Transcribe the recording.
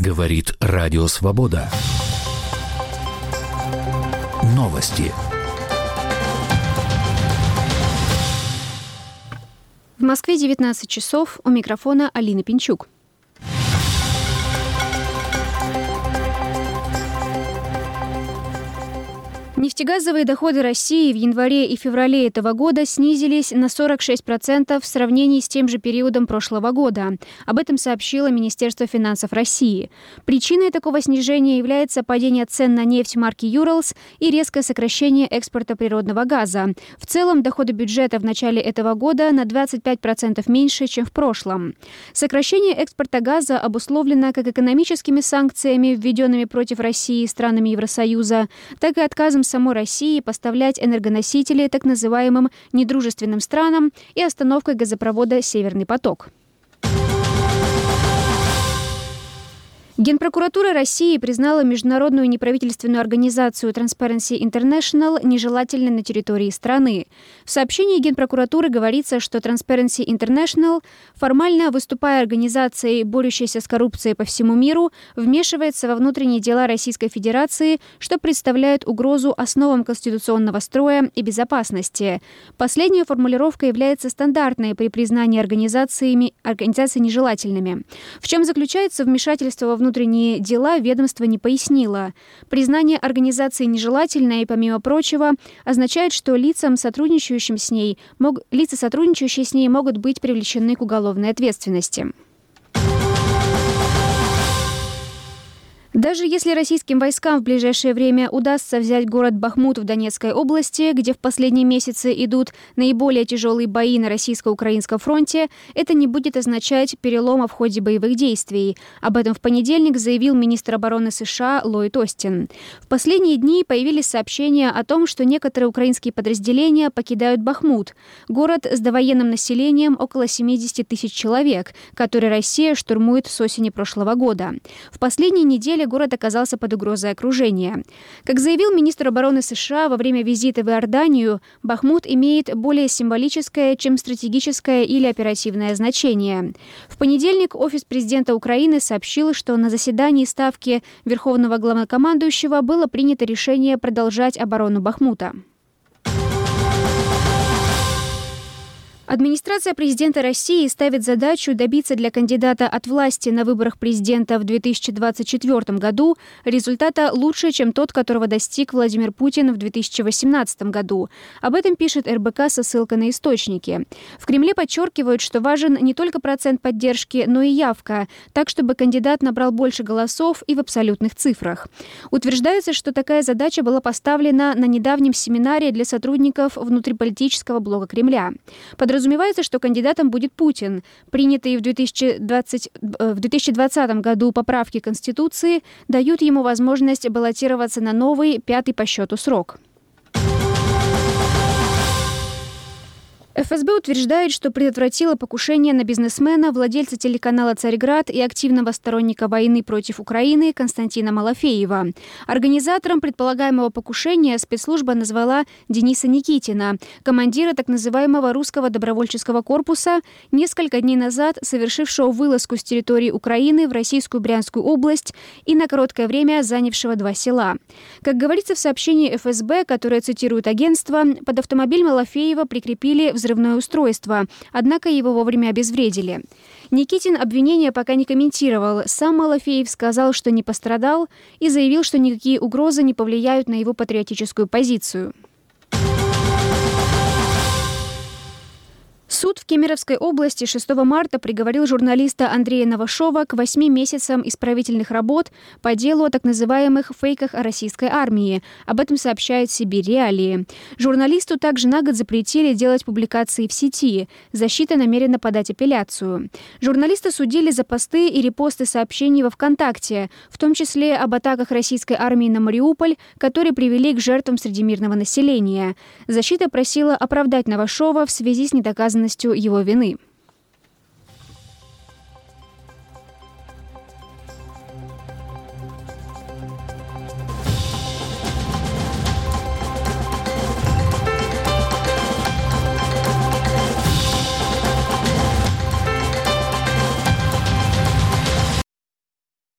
Говорит Радио Свобода. Новости. В Москве 19 часов. У микрофона Алина Пинчук. Нефтегазовые доходы России в январе и феврале этого года снизились на 46% в сравнении с тем же периодом прошлого года. Об этом сообщило Министерство финансов России. Причиной такого снижения является падение цен на нефть марки «Юралс» и резкое сокращение экспорта природного газа. В целом, доходы бюджета в начале этого года на 25% меньше, чем в прошлом. Сокращение экспорта газа обусловлено как экономическими санкциями, введенными против России странами Евросоюза, так и отказом самой России поставлять энергоносители так называемым недружественным странам и остановкой газопровода «Северный поток». Генпрокуратура России признала международную неправительственную организацию Transparency International нежелательной на территории страны. В сообщении Генпрокуратуры говорится, что Transparency International, формально выступая организацией, борющейся с коррупцией по всему миру, вмешивается во внутренние дела Российской Федерации, что представляет угрозу основам конституционного строя и безопасности. Последняя формулировка является стандартной при признании организаций нежелательными. В чем заключается вмешательство во внутренние дела, ведомство не пояснило. Признание организации нежелательной, помимо прочего, означает, что лица, сотрудничающие с ней, могут быть привлечены к уголовной ответственности. Даже если российским войскам в ближайшее время удастся взять город Бахмут в Донецкой области, где в последние месяцы идут наиболее тяжелые бои на российско-украинском фронте, это не будет означать перелома в ходе боевых действий. Об этом в понедельник заявил министр обороны США Ллойд Остин. В последние дни появились сообщения о том, что некоторые украинские подразделения покидают Бахмут, город с довоенным населением около 70 тысяч человек, который Россия штурмует с осени прошлого года. В последние недели город оказался под угрозой окружения. Как заявил министр обороны США во время визита в Иорданию, Бахмут имеет более символическое, чем стратегическое или оперативное значение. В понедельник офис президента Украины сообщил, что на заседании Ставки Верховного Главнокомандующего было принято решение продолжать оборону Бахмута. Администрация президента России ставит задачу добиться для кандидата от власти на выборах президента в 2024 году результата лучше, чем тот, которого достиг Владимир Путин в 2018 году. Об этом пишет РБК со ссылкой на источники. В Кремле подчеркивают, что важен не только процент поддержки, но и явка, так, чтобы кандидат набрал больше голосов и в абсолютных цифрах. Утверждается, что такая задача была поставлена на недавнем семинаре для сотрудников внутриполитического блока Кремля. Подразумевается, что кандидатом будет Путин. Принятые в 2020 году поправки Конституции дают ему возможность баллотироваться на новый, 5-й по счету срок. ФСБ утверждает, что предотвратила покушение на бизнесмена, владельца телеканала «Царьград» и активного сторонника войны против Украины Константина Малафеева. Организатором предполагаемого покушения спецслужба назвала Дениса Никитина, командира так называемого русского добровольческого корпуса, несколько дней назад совершившего вылазку с территории Украины в российскую Брянскую область и на короткое время занявшего 2 села. Как говорится в сообщении ФСБ, которое цитирует агентство, под автомобиль Малафеева прикрепили взрывное устройство, однако его вовремя обезвредили. Никитин обвинения пока не комментировал. Сам Малафеев сказал, что не пострадал, и заявил, что никакие угрозы не повлияют на его патриотическую позицию. Суд в Кемеровской области 6 марта приговорил журналиста Андрея Новашова к 8 месяцам исправительных работ по делу о так называемых фейках о российской армии. Об этом сообщает «Сибирь Реалии». Журналисту также на год запретили делать публикации в сети. Защита намерена подать апелляцию. Журналиста судили за посты и репосты сообщений во ВКонтакте, в том числе об атаках российской армии на Мариуполь, которые привели к жертвам среди мирного населения. Защита просила оправдать Новашова в связи с недоказанностью его вины.